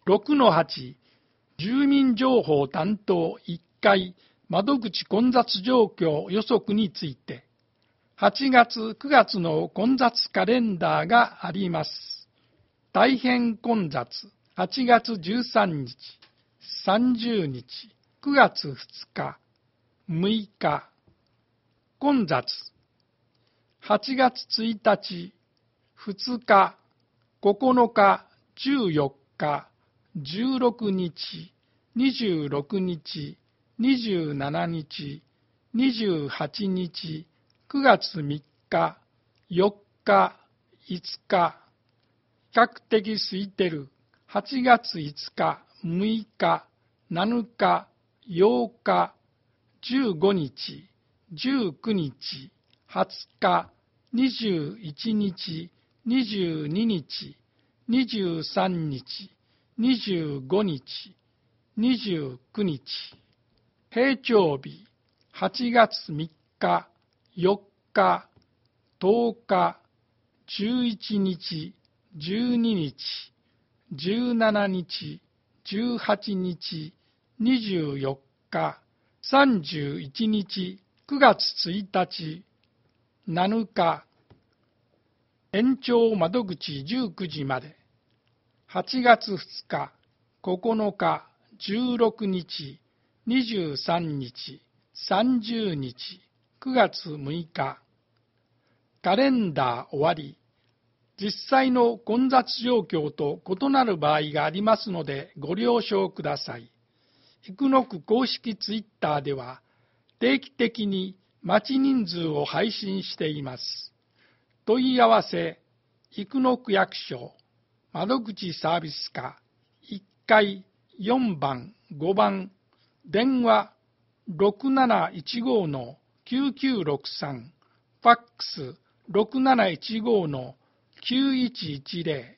6-8 住民情報担当1階窓口混雑状況予測について、8月9月の混雑カレンダーがあります。大変混雑、8月13日、30日、9月2日、6日。混雑、8月1日、2日、9日、14日、16日、26日、27日、28日、9月3日、4日、5日。比較的空いてる、8月5日、6日、7日、8日、15日、19日、20日、21日、22日、23日、25日、29日。平常日、8月3日、4日、10日、11日、12日、17日、18日、24日、31日、9月1日、7日。延長窓口19時まで。8月2日、9日、16日、23日、30日、9月6日。カレンダー終わり。実際の混雑状況と異なる場合がありますのでご了承ください。生野区公式ツイッターでは定期的に待ち人数を配信しています。問い合わせ、生野区役所、窓口サービス課、1階4番、5番、電話 6715-9963、ファックス 6715-9110